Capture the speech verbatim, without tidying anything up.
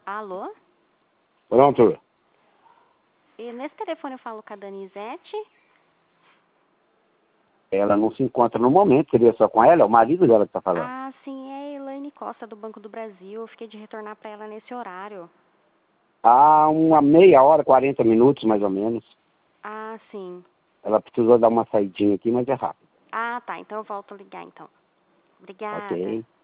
Alô? Pronto. E nesse telefone eu falo com a Danizete? Ela não se encontra no momento, seria só com ela? É o marido dela que tá falando. Ah, sim, é a Elaine Costa do Banco do Brasil. Eu fiquei de retornar para ela nesse horário. Há uma meia hora, quarenta minutos, mais ou menos. Ah, sim. Ela precisou dar uma saidinha aqui, mas é rápido. Ah, tá. Então eu volto a ligar, então. Obrigada. Ok.